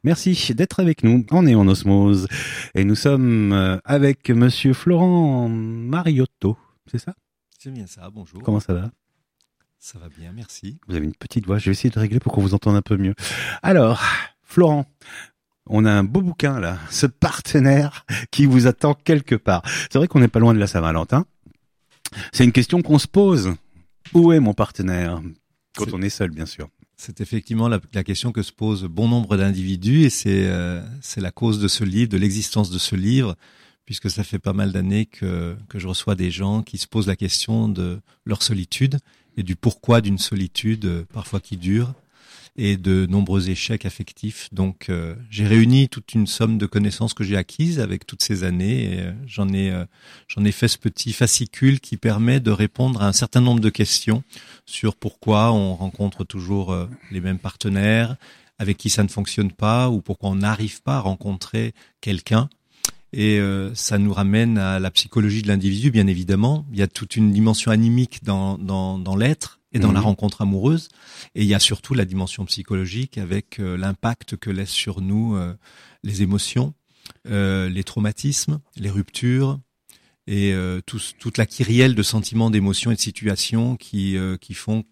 Merci d'être avec nous. On est en osmose. Et nous sommes avec monsieur Florent Mariotto. C'est ça? C'est bien ça, bonjour. Comment ça va? Ça va bien, merci. Vous avez une petite voix. Je vais essayer de régler pour qu'on vous entende un peu mieux. Alors, Florent, on a un beau bouquin là. Ce partenaire qui vous attend quelque part. C'est vrai qu'on n'est pas loin de la Saint-Valentin. C'est une question qu'on se pose. Où est mon partenaire? Quand on est seul, bien sûr. C'est effectivement la question que se posent bon nombre d'individus et c'est la cause de ce livre, de l'existence de ce livre, puisque ça fait pas mal d'années que je reçois des gens qui se posent la question de leur solitude et du pourquoi d'une solitude parfois qui dure et de nombreux échecs affectifs. Donc j'ai réuni toute une somme de connaissances que j'ai acquises avec toutes ces années et j'en ai fait ce petit fascicule qui permet de répondre à un certain nombre de questions sur pourquoi on rencontre toujours les mêmes partenaires, avec qui ça ne fonctionne pas ou pourquoi on n'arrive pas à rencontrer quelqu'un. Et ça nous ramène à la psychologie de l'individu, bien évidemment. Il y a toute une dimension animique dans l'être et dans la rencontre amoureuse. Et il y a surtout la dimension psychologique avec l'impact que laissent sur nous les émotions, les traumatismes, les ruptures et toute la kyrielle de sentiments, d'émotions et de situations qui font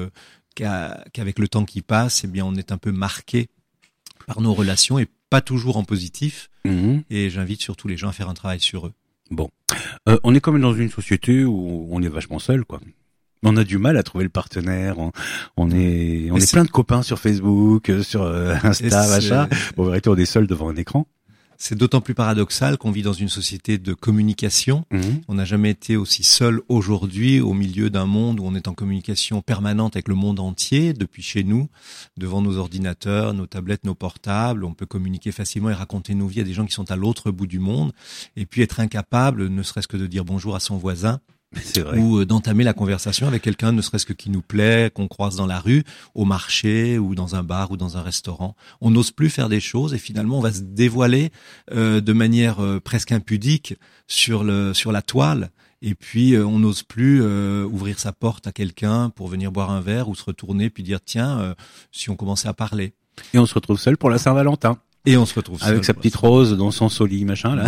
qu'avec le temps qui passe, eh bien, on est un peu marqué par nos relations et pas toujours en positif. Et j'invite surtout les gens à faire un travail sur eux. Bon. On est quand même dans une société où on est vachement seul, quoi. On a du mal à trouver le partenaire. On est plein de copains sur Facebook, sur Insta, machin. En vérité, on est seul devant un écran. C'est d'autant plus paradoxal qu'on vit dans une société de communication. On n'a jamais été aussi seul aujourd'hui au milieu d'un monde où on est en communication permanente avec le monde entier, depuis chez nous, devant nos ordinateurs, nos tablettes, nos portables. On peut communiquer facilement et raconter nos vies à des gens qui sont à l'autre bout du monde. Et puis être incapable, ne serait-ce que de dire bonjour à son voisin. C'est vrai. Ou d'entamer la conversation avec quelqu'un, ne serait-ce que qui nous plaît, qu'on croise dans la rue, au marché, ou dans un bar, ou dans un restaurant. On n'ose plus faire des choses et finalement on va se dévoiler de manière presque impudique sur la toile. Et puis on n'ose plus ouvrir sa porte à quelqu'un pour venir boire un verre ou se retourner puis dire tiens, si on commençait à parler. Et on se retrouve seul pour la Saint-Valentin. Et on se retrouve seul. Avec sa petite rose dans son solie, machin, là.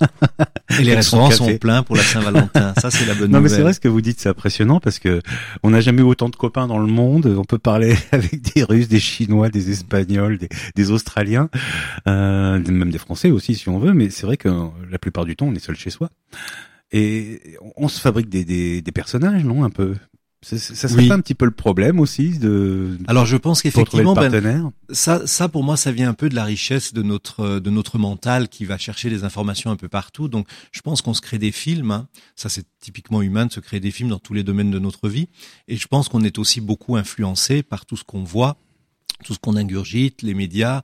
Et les restaurants sont pleins pour la Saint-Valentin. Ça, c'est la bonne nouvelle. Non, mais c'est vrai ce que vous dites, c'est impressionnant parce que on n'a jamais eu autant de copains dans le monde. On peut parler avec des Russes, des Chinois, des Espagnols, des Australiens, même des Français aussi, si on veut. Mais c'est vrai que la plupart du temps, on est seul chez soi. Et on se fabrique des personnages, non, un peu. Ça serait pas un petit peu le problème aussi Alors je pense qu'effectivement ça pour moi ça vient un peu de la richesse de notre mental qui va chercher des informations un peu partout. Donc je pense qu'on se crée des films, ça c'est typiquement humain de se créer des films dans tous les domaines de notre vie et je pense qu'on est aussi beaucoup influencé par tout ce qu'on voit, tout ce qu'on ingurgite, les médias.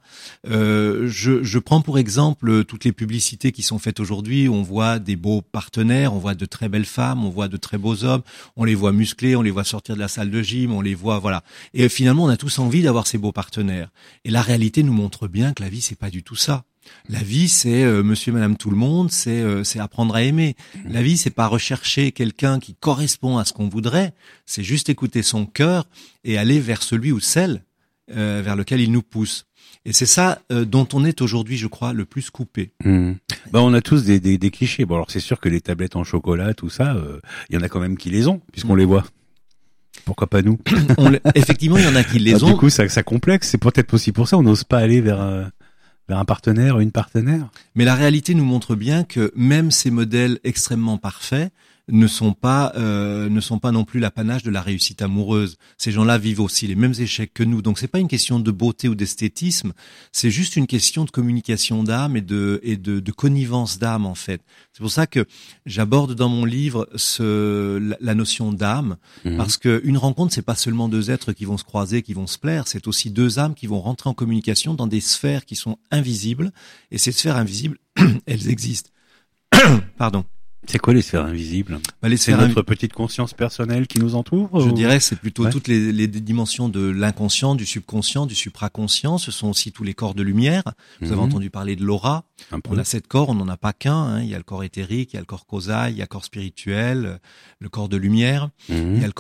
Je prends pour exemple toutes les publicités qui sont faites aujourd'hui. On voit des beaux partenaires, on voit de très belles femmes, on voit de très beaux hommes, on les voit musclés, on les voit sortir de la salle de gym, on les voit, voilà. Et finalement, on a tous envie d'avoir ces beaux partenaires. Et la réalité nous montre bien que la vie, c'est pas du tout ça. La vie, c'est monsieur, madame, tout le monde, c'est apprendre à aimer. La vie, c'est pas rechercher quelqu'un qui correspond à ce qu'on voudrait, c'est juste écouter son cœur et aller vers celui ou celle vers lequel il nous pousse. Et c'est ça dont on est aujourd'hui, je crois, le plus coupé. On a tous des clichés. Bon, alors c'est sûr que les tablettes en chocolat, tout ça, il y en a quand même qui les ont, puisqu'on les voit. Pourquoi pas nous? Effectivement, il y en a qui les ont. Du coup, ça complexe. C'est peut-être aussi pour ça on n'ose pas aller vers un partenaire, une partenaire. Mais la réalité nous montre bien que même ces modèles extrêmement parfaits ne sont pas non plus l'apanage de la réussite amoureuse. Ces gens-là vivent aussi les mêmes échecs que nous. Donc c'est pas une question de beauté ou d'esthétisme, c'est juste une question de communication d'âme et de connivence d'âme en fait. C'est pour ça que j'aborde dans mon livre la notion d'âme parce que une rencontre c'est pas seulement deux êtres qui vont se croiser, qui vont se plaire, c'est aussi deux âmes qui vont rentrer en communication dans des sphères qui sont invisibles et ces sphères invisibles, elles existent. Pardon. C'est quoi les sphères invisibles? Les C'est notre petite conscience personnelle qui nous entoure? Je dirais que c'est plutôt Ouais. toutes les dimensions de l'inconscient, du subconscient, du supraconscient. Ce sont aussi tous les corps de lumière. Vous avez entendu parler de l'aura. Un peu. On a 7 corps, on n'en a pas qu'un. Hein. Il y a le corps éthérique, il y a le corps causal, il y a le corps spirituel, le corps de lumière. Il y a le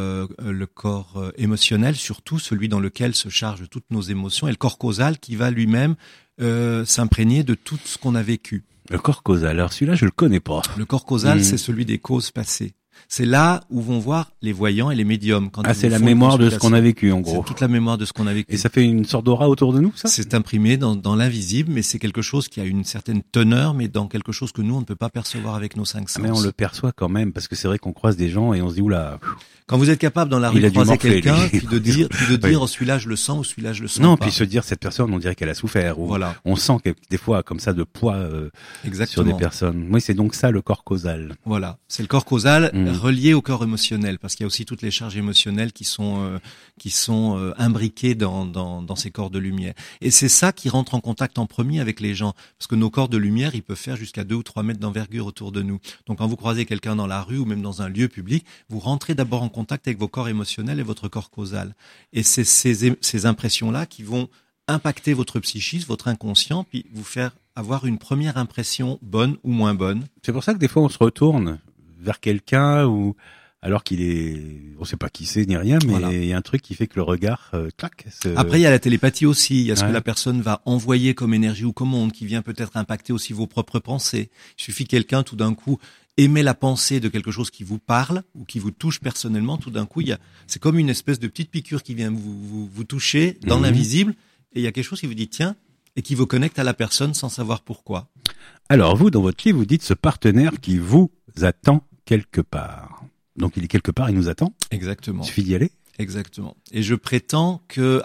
corps émotionnel, surtout celui dans lequel se chargent toutes nos émotions, et le corps causal qui va lui-même s'imprégner de tout ce qu'on a vécu. Le corps causal. Alors celui-là, je le connais pas. Le corps causal, c'est celui des causes passées. C'est là où vont voir les voyants et les médiums. Quand C'est la mémoire de ce qu'on a vécu, en gros. C'est toute la mémoire de ce qu'on a vécu. Et ça fait une sorte d'aura autour de nous, ça? C'est imprimé dans l'invisible, mais c'est quelque chose qui a une certaine teneur, mais dans quelque chose que nous, on ne peut pas percevoir avec nos 5 sens. Mais on le perçoit quand même, parce que c'est vrai qu'on croise des gens et on se dit, oula. Quand vous êtes capable dans la rue de croiser quelqu'un, puis de dire, Oui. oh, celui-là je le sens, ou celui-là je le sens Non, pas. puis se dire, cette personne, on dirait qu'elle a souffert. Ou Voilà. On sent des fois, comme ça, de poids sur des personnes. Oui, c'est donc ça, le corps causal. Voilà. C'est le corps causal relié au corps émotionnel, parce qu'il y a aussi toutes les charges émotionnelles qui sont imbriquées dans ces corps de lumière. Et c'est ça qui rentre en contact en premier avec les gens, parce que nos corps de lumière, ils peuvent faire jusqu'à 2 ou 3 mètres d'envergure autour de nous. Donc quand vous croisez quelqu'un dans la rue ou même dans un lieu public, vous rentrez d'abord en contact avec vos corps émotionnels et votre corps causal. Et c'est ces impressions-là qui vont impacter votre psychisme, votre inconscient, puis vous faire avoir une première impression bonne ou moins bonne. C'est pour ça que des fois, on se retourne vers quelqu'un ou alors on sait pas qui c'est ni rien, mais Voilà. il y a un truc qui fait que le regard, clac. Après, il y a la télépathie aussi. Il y a ce que la personne va envoyer comme énergie ou comme onde, qui vient peut-être impacter aussi vos propres pensées. Il suffit que quelqu'un, tout d'un coup, émet la pensée de quelque chose qui vous parle ou qui vous touche personnellement. Tout d'un coup, c'est comme une espèce de petite piqûre qui vient vous toucher dans l'invisible. Et il y a quelque chose qui vous dit tiens, et qui vous connecte à la personne sans savoir pourquoi. Alors vous, dans votre livre, vous dites ce partenaire qui vous attend quelque part. Donc il est quelque part, il nous attend. Exactement. Il suffit d'y aller. Exactement. Et je prétends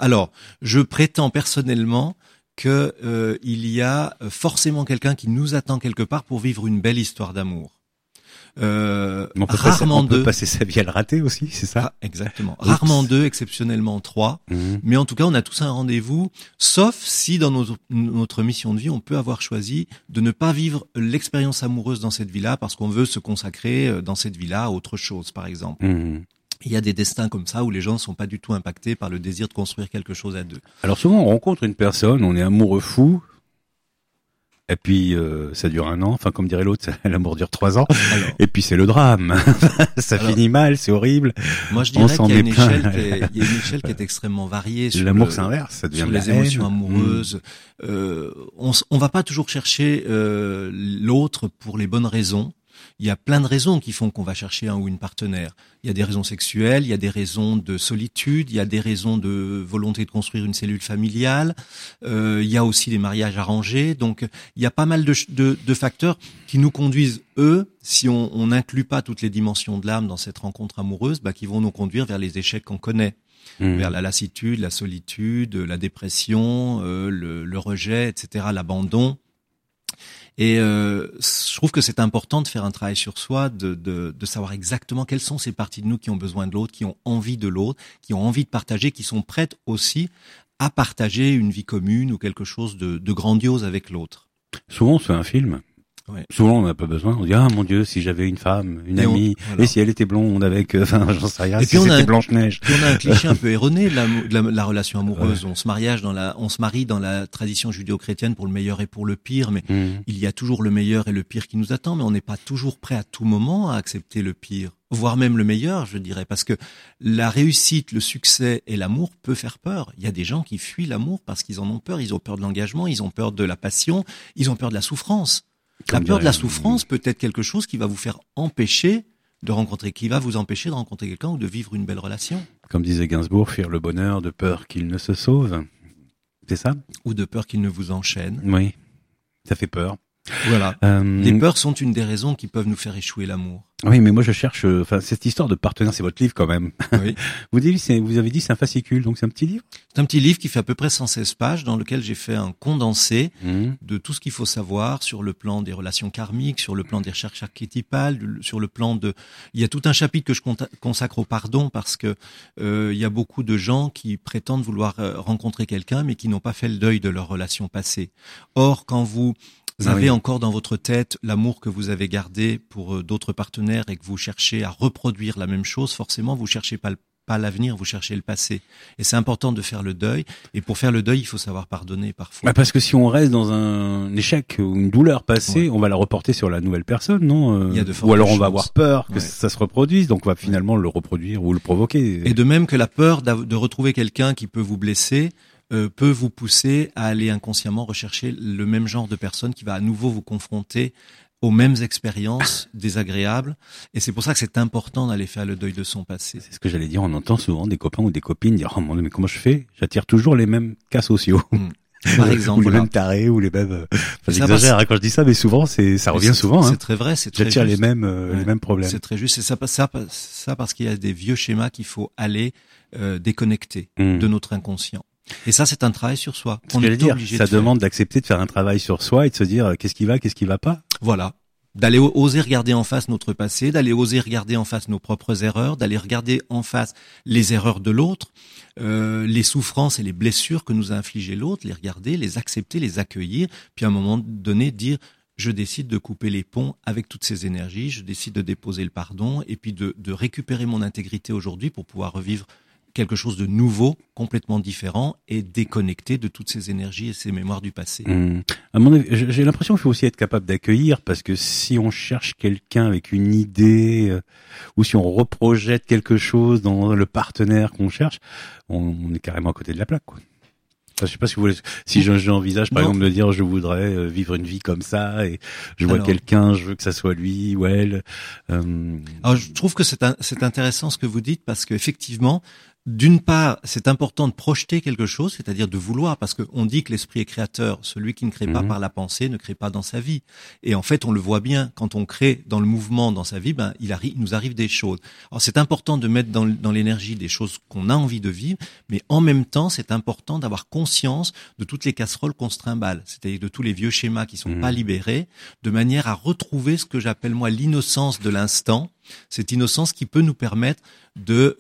personnellement que il y a forcément quelqu'un qui nous attend quelque part pour vivre une belle histoire d'amour. On Rarement peut deux. passer sa vie à le rater aussi, c'est ça? Exactement. Oups. Rarement 2, exceptionnellement 3. Mais en tout cas, on a tous un rendez-vous, sauf si dans notre mission de vie, on peut avoir choisi de ne pas vivre l'expérience amoureuse dans cette vie-là parce qu'on veut se consacrer dans cette vie-là à autre chose, par exemple. Il y a des destins comme ça où les gens ne sont pas du tout impactés par le désir de construire quelque chose à 2. Alors souvent, on rencontre une personne, on est amoureux fou, et puis ça dure 1 an, enfin comme dirait l'autre, l'amour dure 3 ans, et puis c'est le drame. Ça finit mal, c'est horrible. Moi je dirais qu'il y a une met plein. échelle, qui est extrêmement variée sur L'amour s'inverse, ça devient sur de la les émotions haine. amoureuses. On va pas toujours chercher l'autre pour les bonnes raisons. Il y a plein de raisons qui font qu'on va chercher un ou une partenaire. Il y a des raisons sexuelles, il y a des raisons de solitude, il y a des raisons de volonté de construire une cellule familiale. Il y a aussi des mariages arrangés. Donc, il y a pas mal de facteurs qui nous conduisent, si on n'inclut pas toutes les dimensions de l'âme dans cette rencontre amoureuse, qui vont nous conduire vers les échecs qu'on connaît. Vers la lassitude, la solitude, la dépression, le rejet, etc., l'abandon. Et je trouve que c'est important de faire un travail sur soi, de savoir exactement quelles sont ces parties de nous qui ont besoin de l'autre, qui ont envie de l'autre, qui ont envie de partager, qui sont prêtes aussi à partager une vie commune ou quelque chose de grandiose avec l'autre. Souvent, on se fait un film. Ouais. Souvent, on n'a pas besoin. On dit, ah mon Dieu, si j'avais une femme, une amie, et si elle était blonde avec, j'en sais rien, et si c'était Blanche-Neige. Puis on a un cliché un peu erroné de la relation amoureuse. Ouais. On se marie dans la tradition judéo-chrétienne pour le meilleur et pour le pire, mais il y a toujours le meilleur et le pire qui nous attend, mais on n'est pas toujours prêt à tout moment à accepter le pire, voire même le meilleur, je dirais, parce que la réussite, le succès et l'amour peut faire peur. Il y a des gens qui fuient l'amour parce qu'ils en ont peur. Ils ont peur de l'engagement, ils ont peur de la passion, ils ont peur de la souffrance. La peur de la souffrance peut être quelque chose qui va vous faire empêcher de rencontrer, qui va vous empêcher de rencontrer quelqu'un ou de vivre une belle relation. Comme disait Gainsbourg, fuir le bonheur de peur qu'il ne se sauve. C'est ça? Ou de peur qu'il ne vous enchaîne. Oui. Ça fait peur. Voilà. Les peurs sont une des raisons qui peuvent nous faire échouer l'amour. Oui, mais moi je cherche, cette histoire de partenaire, c'est votre livre quand même. Oui. Vous avez dit c'est un fascicule, donc c'est un petit livre? C'est un petit livre qui fait à peu près 116 pages dans lequel j'ai fait un condensé de tout ce qu'il faut savoir sur le plan des relations karmiques, sur le plan des recherches archétypales, sur le plan il y a tout un chapitre que je consacre au pardon parce que il y a beaucoup de gens qui prétendent vouloir rencontrer quelqu'un mais qui n'ont pas fait le deuil de leur relation passée. Or, quand vous Vous avez encore dans votre tête l'amour que vous avez gardé pour d'autres partenaires et que vous cherchez à reproduire la même chose, forcément vous cherchez pas l'avenir, vous cherchez le passé. Et c'est important de faire le deuil. Et pour faire le deuil, il faut savoir pardonner parfois. Parce que si on reste dans un échec ou une douleur passée, on va la reporter sur la nouvelle personne, non? Il y a de fortes Ou alors on chances. va avoir peur que ça se reproduise, donc on va finalement le reproduire ou le provoquer. Et de même que la peur de retrouver quelqu'un qui peut vous blesser peut vous pousser à aller inconsciemment rechercher le même genre de personne qui va à nouveau vous confronter aux mêmes expériences désagréables. Et c'est pour ça que c'est important d'aller faire le deuil de son passé. C'est ce que j'allais dire. On entend souvent des copains ou des copines dire, oh mon Dieu, mais comment je fais? J'attire toujours les mêmes cas sociaux. Par exemple. Ou les mêmes tarés, ou les mêmes, j'exagère quand je dis ça, mais souvent, ça revient souvent, C'est très vrai, c'est très juste. J'attire les mêmes problèmes. C'est très juste. C'est ça parce qu'il y a des vieux schémas qu'il faut aller, déconnecter de notre inconscient. Et ça, c'est un travail sur soi. On est obligé ça demande d'accepter de faire un travail sur soi et de se dire qu'est-ce qui va pas. Voilà. D'aller oser regarder en face notre passé, d'aller oser regarder en face nos propres erreurs, d'aller regarder en face les erreurs de l'autre, les souffrances et les blessures que nous a infligées l'autre, les regarder, les accepter, les accueillir, puis à un moment donné dire je décide de couper les ponts avec toutes ces énergies, je décide de déposer le pardon et puis de récupérer mon intégrité aujourd'hui pour pouvoir revivre quelque chose de nouveau, complètement différent et déconnecté de toutes ces énergies et ces mémoires du passé. À mon avis, j'ai l'impression qu'il faut aussi être capable d'accueillir, parce que si on cherche quelqu'un avec une idée ou si on reprojette quelque chose dans le partenaire qu'on cherche, on est carrément à côté de la plaque, quoi. Enfin, je sais pas si vous voulez, si j'envisage par exemple de dire je voudrais vivre une vie comme ça et je vois quelqu'un, je veux que ça soit lui ou elle. Alors je trouve que c'est intéressant ce que vous dites, parce qu'effectivement, d'une part, c'est important de projeter quelque chose, c'est-à-dire de vouloir, parce qu'on dit que l'esprit est créateur. Celui qui ne crée pas par la pensée ne crée pas dans sa vie. Et en fait, on le voit bien, quand on crée dans le mouvement, dans sa vie, il nous arrive des choses. Alors c'est important de mettre dans l'énergie des choses qu'on a envie de vivre, mais en même temps, c'est important d'avoir conscience de toutes les casseroles qu'on se trimballe, c'est-à-dire de tous les vieux schémas qui sont pas libérés, de manière à retrouver ce que j'appelle moi l'innocence de l'instant. Cette innocence qui peut nous permettre de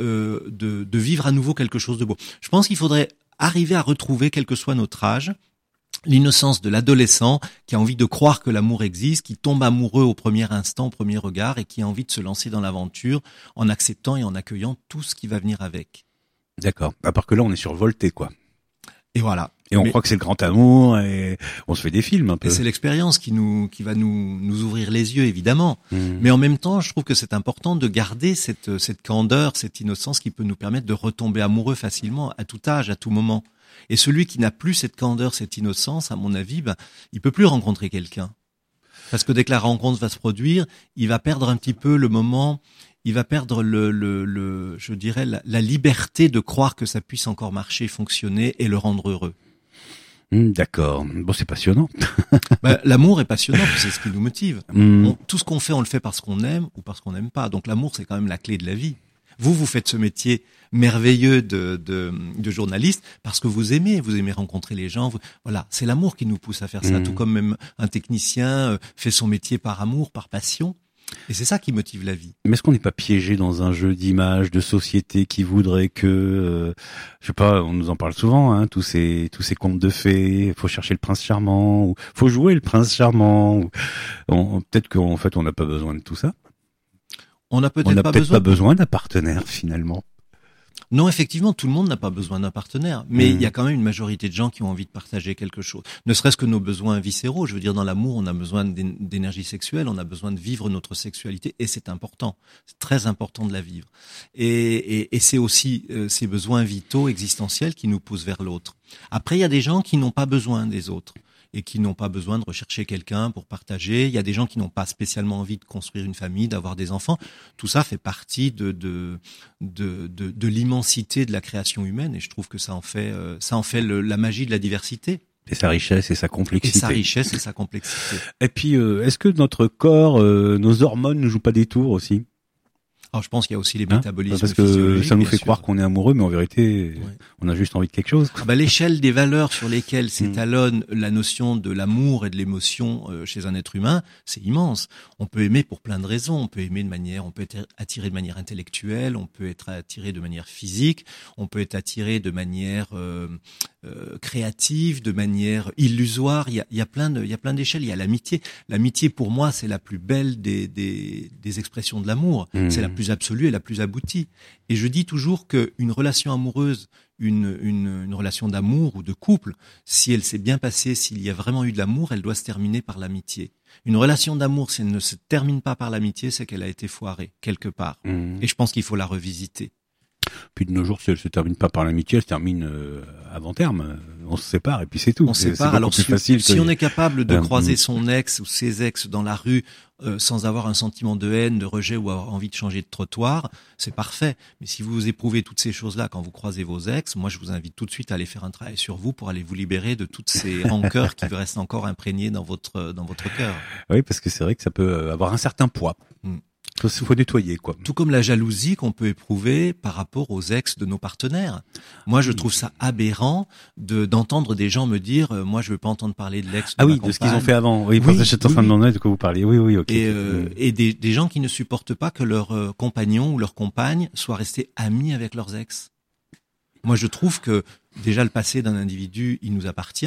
vivre à nouveau quelque chose de beau. Je pense qu'il faudrait arriver à retrouver, quel que soit notre âge, l'innocence de l'adolescent qui a envie de croire que l'amour existe, qui tombe amoureux au premier instant, au premier regard, et qui a envie de se lancer dans l'aventure en acceptant et en accueillant tout ce qui va venir avec. D'accord. À part que là, on est survolté, quoi. Et voilà. Et on croit que c'est le grand amour et on se fait des films un peu. Et c'est l'expérience qui va nous ouvrir les yeux, évidemment. Mais en même temps, je trouve que c'est important de garder cette candeur, cette innocence qui peut nous permettre de retomber amoureux facilement, à tout âge, à tout moment. Et celui qui n'a plus cette candeur, cette innocence, à mon avis, il peut plus rencontrer quelqu'un. Parce que dès que la rencontre va se produire, il va perdre un petit peu le moment, il va perdre je dirais, la liberté de croire que ça puisse encore marcher, fonctionner et le rendre heureux. D'accord. Bon, c'est passionnant. L'amour est passionnant, c'est ce qui nous motive. Tout ce qu'on fait, on le fait parce qu'on aime ou parce qu'on n'aime pas. Donc l'amour, c'est quand même la clé de la vie. Vous faites ce métier merveilleux de journaliste parce que vous aimez rencontrer les gens. Voilà, c'est l'amour qui nous pousse à faire ça. Tout comme même un technicien fait son métier par amour, par passion. Et c'est ça qui motive la vie. Mais est-ce qu'on n'est pas piégé dans un jeu d'image, de société qui voudrait que, je sais pas, on nous en parle souvent, tous ces contes de fées, faut chercher le prince charmant, ou faut jouer le prince charmant, ou peut-être qu'en fait on n'a pas besoin de tout ça. On n'a peut-être pas besoin d'un partenaire finalement. Non, effectivement, tout le monde n'a pas besoin d'un partenaire, mais il y a quand même une majorité de gens qui ont envie de partager quelque chose. Ne serait-ce que nos besoins viscéraux. Je veux dire, dans l'amour, on a besoin d'énergie sexuelle, on a besoin de vivre notre sexualité, et c'est important. C'est très important de la vivre. Et c'est aussi ces besoins vitaux, existentiels, qui nous poussent vers l'autre. Après, il y a des gens qui n'ont pas besoin des autres et qui n'ont pas besoin de rechercher quelqu'un pour partager. Il y a des gens qui n'ont pas spécialement envie de construire une famille, d'avoir des enfants. Tout ça fait partie de l'immensité de la création humaine, et je trouve que ça en fait la magie de la diversité. Et sa richesse et sa complexité. Et puis, est-ce que notre corps, nos hormones ne jouent pas des tours aussi? Alors je pense qu'il y a aussi les métabolismes parce que ça nous fait croire qu'on est amoureux, mais en vérité, on a juste envie de quelque chose. L'échelle des valeurs sur lesquelles s'étalonne la notion de l'amour et de l'émotion chez un être humain, c'est immense. On peut aimer pour plein de raisons. On peut être attiré de manière intellectuelle, on peut être attiré de manière physique, on peut être attiré de manière créative, de manière illusoire. Il y a plein d'échelles. Il y a l'amitié. L'amitié, pour moi, c'est la plus belle des expressions de l'amour. C'est la plus absolue et la plus aboutie. Et je dis toujours qu'une relation amoureuse, une relation d'amour ou de couple, si elle s'est bien passée, s'il y a vraiment eu de l'amour, elle doit se terminer par l'amitié. Une relation d'amour, si elle ne se termine pas par l'amitié, c'est qu'elle a été foirée quelque part. Et je pense qu'il faut la revisiter. Puis de nos jours, si elle se termine pas par l'amitié, elle se termine avant terme. On se sépare et puis c'est tout. On se sépare. Alors si on est capable de croiser son ex ou ses ex dans la rue sans avoir un sentiment de haine, de rejet ou avoir envie de changer de trottoir, c'est parfait. Mais si vous éprouvez toutes ces choses-là quand vous croisez vos ex, moi je vous invite tout de suite à aller faire un travail sur vous pour aller vous libérer de toutes ces rancœurs qui restent encore imprégnées dans votre cœur. Oui, parce que c'est vrai que ça peut avoir un certain poids. Il faut nettoyer, quoi. Tout comme la jalousie qu'on peut éprouver par rapport aux ex de nos partenaires. Moi, je trouve ça aberrant d'entendre des gens me dire, moi, je veux pas entendre parler de l'ex de ma compagne. De ce qu'ils ont fait avant. Oui, parce que j'étais en train de demander de quoi vous parliez. Oui, ok. Et des gens qui ne supportent pas que leur compagnon ou leur compagne soient restés amis avec leurs ex. Moi, je trouve que déjà le passé d'un individu, il nous appartient.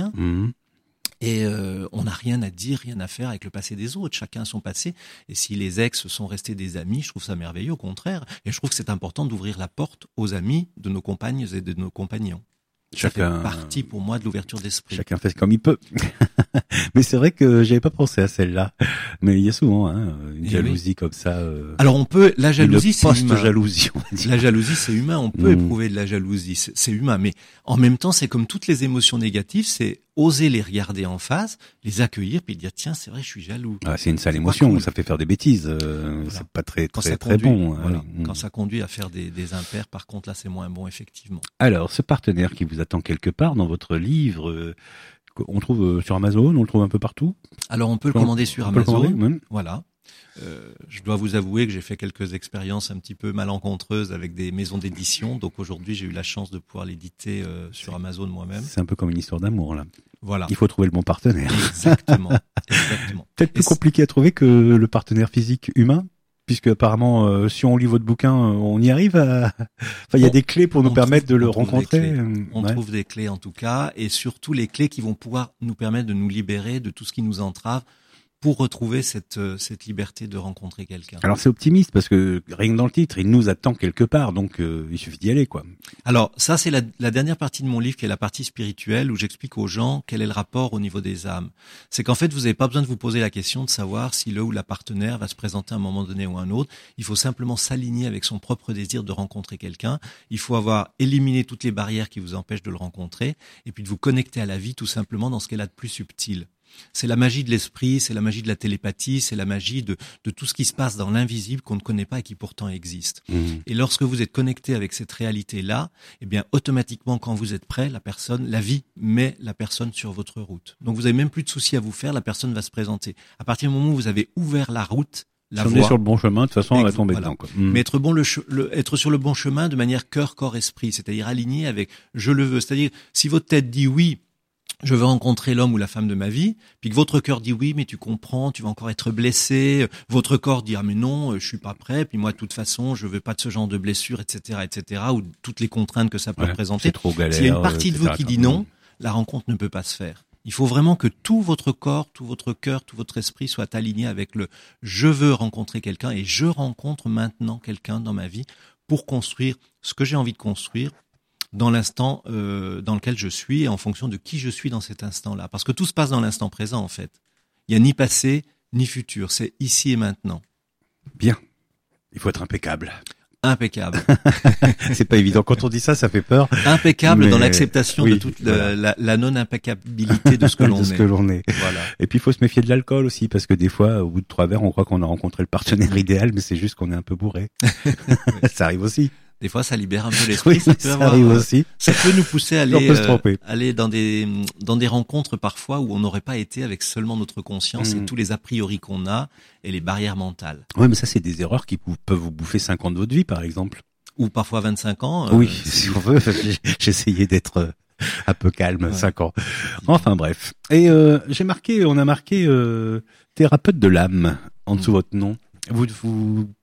Et on n'a rien à dire, rien à faire avec le passé des autres. Chacun a son passé. Et si les ex sont restés des amis, je trouve ça merveilleux, au contraire. Et je trouve que c'est important d'ouvrir la porte aux amis de nos compagnes et de nos compagnons. Ça fait partie pour moi de l'ouverture d'esprit. Chacun fait comme il peut. Mais c'est vrai que j'avais pas pensé à celle-là. Mais il y a souvent une jalousie comme ça. Alors la jalousie, c'est humain. Jalousie, la jalousie, c'est humain. On peut éprouver de la jalousie, c'est humain. Mais en même temps, c'est comme toutes les émotions négatives, c'est oser les regarder en face, les accueillir, puis dire tiens, c'est vrai, je suis jaloux. C'est une sale émotion, cool. Ça fait faire des bêtises. Voilà. C'est pas très bon. Voilà. Quand ça conduit à faire des impairs, par contre, là, c'est moins bon, effectivement. Alors, ce partenaire qui vous attend quelque part dans votre livre, on trouve sur Amazon, on le trouve un peu partout. Alors, on peut le commander sur Amazon. Voilà. Je dois vous avouer que j'ai fait quelques expériences un petit peu malencontreuses avec des maisons d'édition. Donc aujourd'hui, j'ai eu la chance de pouvoir l'éditer sur Amazon moi-même. C'est un peu comme une histoire d'amour, là. Voilà. Il faut trouver le bon partenaire. Exactement. Peut-être plus compliqué à trouver que le partenaire physique humain, puisque apparemment, si on lit votre bouquin, on y arrive à... Enfin, il y a des clés pour nous permettre de le rencontrer. On trouve des clés en tout cas, et surtout les clés qui vont pouvoir nous permettre de nous libérer de tout ce qui nous entrave, pour retrouver cette liberté de rencontrer quelqu'un. Alors c'est optimiste parce que rien que dans le titre, il nous attend quelque part, donc il suffit d'y aller, quoi. Alors ça c'est la dernière partie de mon livre qui est la partie spirituelle où j'explique aux gens quel est le rapport au niveau des âmes. C'est qu'en fait vous n'avez pas besoin de vous poser la question de savoir si le ou la partenaire va se présenter à un moment donné ou à un autre. Il faut simplement s'aligner avec son propre désir de rencontrer quelqu'un. Il faut avoir éliminé toutes les barrières qui vous empêchent de le rencontrer et puis de vous connecter à la vie tout simplement dans ce qu'elle a de plus subtil. C'est la magie de l'esprit, c'est la magie de la télépathie, c'est la magie de tout ce qui se passe dans l'invisible qu'on ne connaît pas et qui pourtant existe. Et lorsque vous êtes connecté avec cette réalité-là, eh bien, automatiquement, quand vous êtes prêt, la vie met la personne sur votre route. Donc, vous avez même plus de soucis à vous faire, la personne va se présenter. À partir du moment où vous avez ouvert la route, la voie. On est sur le bon chemin, de toute façon, on va tomber dedans, quoi. Mais être sur le bon chemin de manière cœur, corps, esprit, c'est-à-dire aligné avec je le veux. C'est-à-dire, si votre tête dit oui, je veux rencontrer l'homme ou la femme de ma vie, puis que votre cœur dit oui, mais tu comprends, tu vas encore être blessé, votre corps dit ah mais non, je suis pas prêt, puis moi de toute façon, je veux pas de ce genre de blessure, etc., ou toutes les contraintes que ça peut représenter. C'est trop galère. S'il y a une partie de vous qui dit non, la rencontre ne peut pas se faire. Il faut vraiment que tout votre corps, tout votre cœur, tout votre esprit soit aligné avec le je veux rencontrer quelqu'un et je rencontre maintenant quelqu'un dans ma vie pour construire ce que j'ai envie de construire dans l'instant dans lequel je suis et en fonction de qui je suis dans cet instant-là. Parce que tout se passe dans l'instant présent, en fait. Il n'y a ni passé, ni futur. C'est ici et maintenant. Bien. Il faut être impeccable. Impeccable. C'est pas évident. Quand on dit ça, ça fait peur. Impeccable dans l'acceptation de toute la non-impeccabilité de ce que l'on est. De ce que l'on est. Voilà. Et puis, il faut se méfier de l'alcool aussi, parce que des fois, au bout de 3 verres, on croit qu'on a rencontré le partenaire idéal, mais c'est juste qu'on est un peu bourré. Ça arrive aussi. Des fois, ça libère un peu l'esprit. Oui, ça arrive aussi. Ça peut nous pousser à aller dans des rencontres parfois où on n'aurait pas été avec seulement notre conscience et tous les a priori qu'on a et les barrières mentales. Oui, mais ça, c'est des erreurs qui peuvent vous bouffer 5 ans de votre vie, par exemple. Ou parfois 25 ans. Oui, si on veut. J'essayais d'être un peu calme, 5 ans. Enfin, bref. Et on a marqué thérapeute de l'âme en dessous de votre nom. Vous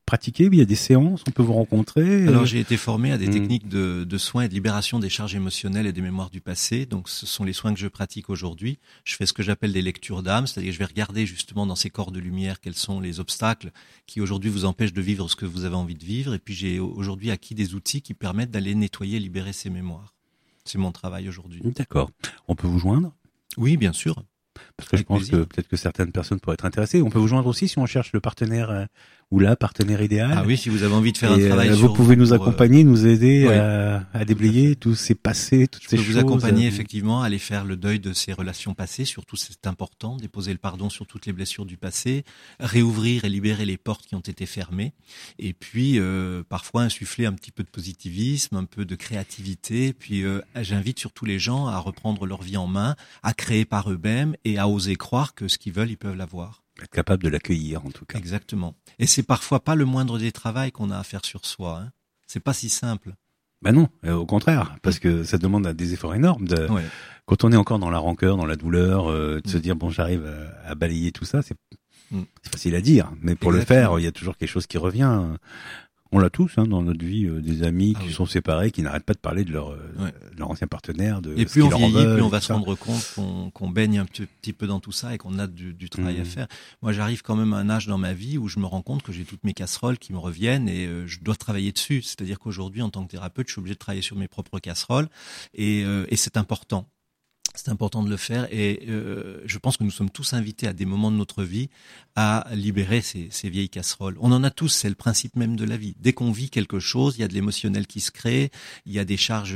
pratiquez? Il y a des séances, on peut vous rencontrer? Alors j'ai été formé à des techniques de soins et de libération des charges émotionnelles et des mémoires du passé. Donc ce sont les soins que je pratique aujourd'hui. Je fais ce que j'appelle des lectures d'âme, c'est-à-dire que je vais regarder justement dans ces corps de lumière quels sont les obstacles qui aujourd'hui vous empêchent de vivre ce que vous avez envie de vivre. Et puis j'ai aujourd'hui acquis des outils qui permettent d'aller nettoyer et libérer ces mémoires. C'est mon travail aujourd'hui. D'accord. On peut vous joindre? Oui, bien sûr. Parce que je pense que peut-être que certaines personnes pourraient être intéressées. On peut vous joindre aussi si on cherche le partenaire ou la partenaire idéale. Ah oui, si vous avez envie de faire un travail vous pouvez nous accompagner, nous aider oui, à déblayer tous ces passés, toutes ces choses. Je peux vous accompagner effectivement à aller faire le deuil de ces relations passées, surtout c'est important, déposer le pardon sur toutes les blessures du passé, réouvrir et libérer les portes qui ont été fermées, et puis parfois insuffler un petit peu de positivisme, un peu de créativité, puis j'invite surtout les gens à reprendre leur vie en main, à créer par eux-mêmes et à oser croire que ce qu'ils veulent, ils peuvent l'avoir. Être capable de l'accueillir en tout cas. Exactement. Et c'est parfois pas le moindre des travaux qu'on a à faire sur soi. Hein. C'est pas si simple. Ben non, au contraire, parce que ça demande des efforts énormes. Ouais. Quand on est encore dans la rancœur, dans la douleur, de se dire bon, j'arrive à balayer tout ça, c'est facile à dire, mais pour le faire, il y a toujours quelque chose qui revient. On l'a tous dans notre vie, des amis qui sont séparés, qui n'arrêtent pas de parler de leur ancien partenaire. Et plus on vieillit, plus on va se rendre compte qu'on baigne un petit peu dans tout ça et qu'on a du travail à faire. Moi, j'arrive quand même à un âge dans ma vie où je me rends compte que j'ai toutes mes casseroles qui me reviennent et je dois travailler dessus. C'est-à-dire qu'aujourd'hui, en tant que thérapeute, je suis obligé de travailler sur mes propres casseroles et c'est important. C'est important de le faire et je pense que nous sommes tous invités à des moments de notre vie à libérer ces vieilles casseroles. On en a tous, c'est le principe même de la vie. Dès qu'on vit quelque chose, il y a de l'émotionnel qui se crée, il y a des charges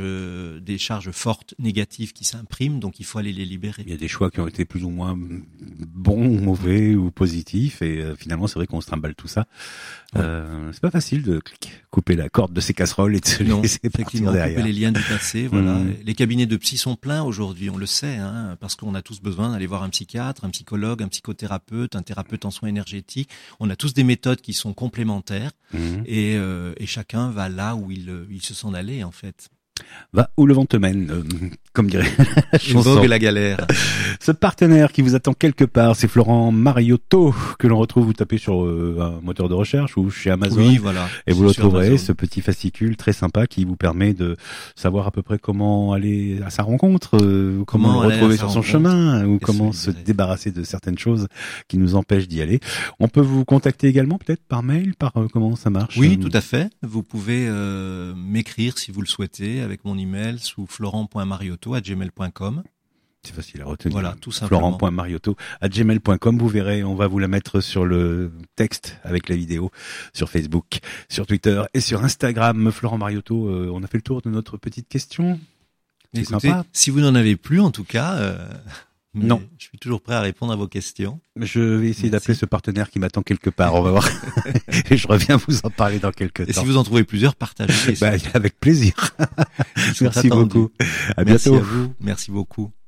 fortes, négatives qui s'impriment, donc il faut aller les libérer. Il y a des choix qui ont été plus ou moins bons ou mauvais ou positifs et finalement c'est vrai qu'on se trimballe tout ça. C'est pas facile de couper la corde de ces casseroles et de se laisser partir derrière. Couper les liens du passé, voilà. Les cabinets de psy sont pleins aujourd'hui, on le sait, hein, parce qu'on a tous besoin d'aller voir un psychiatre, un psychologue, un psychothérapeute, un thérapeute en soins énergétiques. On a tous des méthodes qui sont complémentaires et chacun va là où il se sent d'aller en fait. Va où le vent te mène, comme dirait la chanson. Vogue et la galère. Ce partenaire qui vous attend quelque part, c'est Florent Mariotto, que l'on retrouve, vous tapez sur un moteur de recherche ou chez Amazon. Oui, voilà. Et vous le trouverez, ce petit fascicule très sympa qui vous permet de savoir à peu près comment aller à sa rencontre, comment le retrouver sur son chemin, ou comment se débarrasser de certaines choses qui nous empêchent d'y aller. On peut vous contacter également, peut-être par mail, comment ça marche? Oui, tout à fait. Vous pouvez m'écrire si vous le souhaitez avec mon email sous florent.mariotto@gmail.com. C'est facile à retenir. Voilà, tout simplement. Florent.mariotto@gmail.com. Vous verrez, on va vous la mettre sur le texte avec la vidéo sur Facebook, sur Twitter et sur Instagram. Florent Mariotto, on a fait le tour de notre petite question. Écoutez, sympa. Si vous n'en avez plus, en tout cas, non, je suis toujours prêt à répondre à vos questions. Je vais essayer d'appeler ce partenaire qui m'attend quelque part. On va voir. Et je reviens vous en parler dans quelques temps. Et si vous en trouvez plusieurs, partagez. Avec plaisir. Merci beaucoup. À bientôt. Merci à vous. Merci beaucoup.